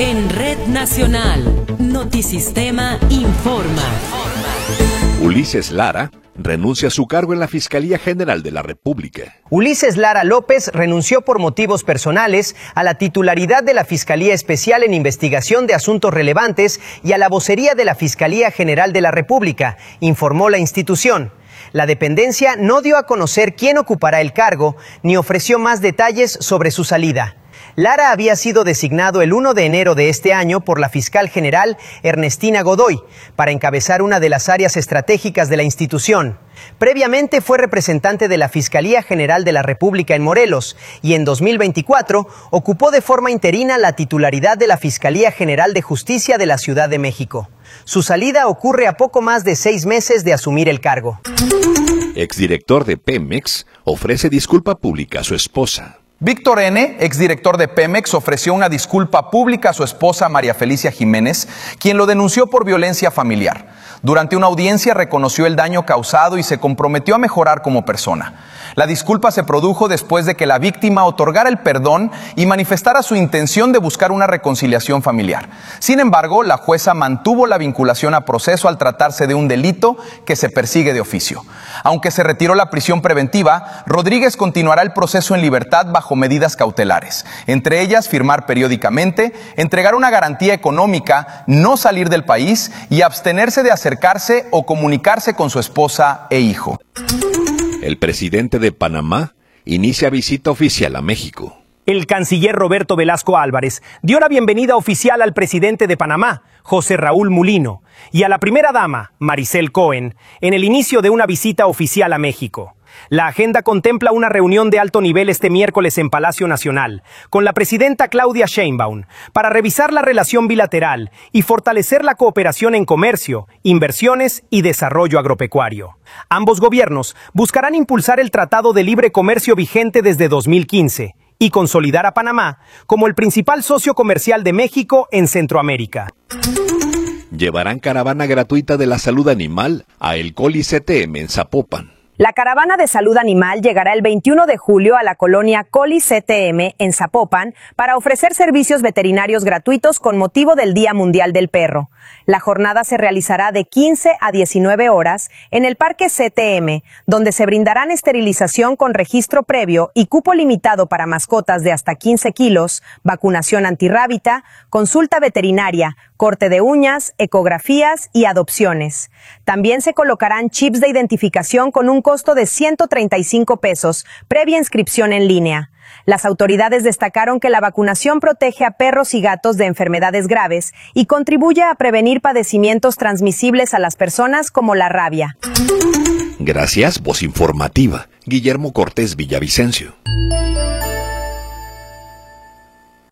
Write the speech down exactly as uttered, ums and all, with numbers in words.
En Red Nacional, Notisistema informa. Ulises Lara renuncia a su cargo en la Fiscalía General de la República. Ulises Lara López renunció por motivos personales a la titularidad de la Fiscalía Especial en Investigación de Asuntos Relevantes y a la vocería de la Fiscalía General de la República, informó la institución. La dependencia no dio a conocer quién ocupará el cargo, ni ofreció más detalles sobre su salida. Lara había sido designado el primero de enero de este año por la fiscal general Ernestina Godoy para encabezar una de las áreas estratégicas de la institución. Previamente fue representante de la Fiscalía General de la República en Morelos y en dos mil veinticuatro ocupó de forma interina la titularidad de la Fiscalía General de Justicia de la Ciudad de México. Su salida ocurre a poco más de seis meses de asumir el cargo. Exdirector de Pemex ofrece disculpa pública a su esposa. Víctor N., exdirector de Pemex, ofreció una disculpa pública a su esposa María Felicia Jiménez, quien lo denunció por violencia familiar. Durante una audiencia reconoció el daño causado y se comprometió a mejorar como persona. La disculpa se produjo después de que la víctima otorgara el perdón y manifestara su intención de buscar una reconciliación familiar. Sin embargo, la jueza mantuvo la vinculación a proceso al tratarse de un delito que se persigue de oficio. Aunque se retiró la prisión preventiva, Rodríguez continuará el proceso en libertad bajo medidas cautelares, entre ellas firmar periódicamente, entregar una garantía económica, no salir del país y abstenerse de acercarse o comunicarse con su esposa e hijo. El presidente de Panamá inicia visita oficial a México. El canciller Roberto Velasco Álvarez dio la bienvenida oficial al presidente de Panamá, José Raúl Mulino, y a la primera dama, Maricel Cohen, en el inicio de una visita oficial a México. La agenda contempla una reunión de alto nivel este miércoles en Palacio Nacional con la presidenta Claudia Sheinbaum para revisar la relación bilateral y fortalecer la cooperación en comercio, inversiones y desarrollo agropecuario. Ambos gobiernos buscarán impulsar el Tratado de Libre Comercio vigente desde dos mil quince y consolidar a Panamá como el principal socio comercial de México en Centroamérica. Llevarán caravana gratuita de la salud animal a El Coli C T M en Zapopan. La caravana de salud animal llegará el veintiuno de julio a la colonia Coli C T M en Zapopan para ofrecer servicios veterinarios gratuitos con motivo del Día Mundial del Perro. La jornada se realizará de quince a diecinueve horas en el Parque C T M, donde se brindarán esterilización con registro previo y cupo limitado para mascotas de hasta quince kilos, vacunación antirrábita, consulta veterinaria, corte de uñas, ecografías y adopciones. También se colocarán chips de identificación con un costo de ciento treinta y cinco pesos, previa inscripción en línea. Las autoridades destacaron que la vacunación protege a perros y gatos de enfermedades graves y contribuye a prevenir padecimientos transmisibles a las personas como la rabia. Gracias, voz informativa. Guillermo Cortés Villavicencio.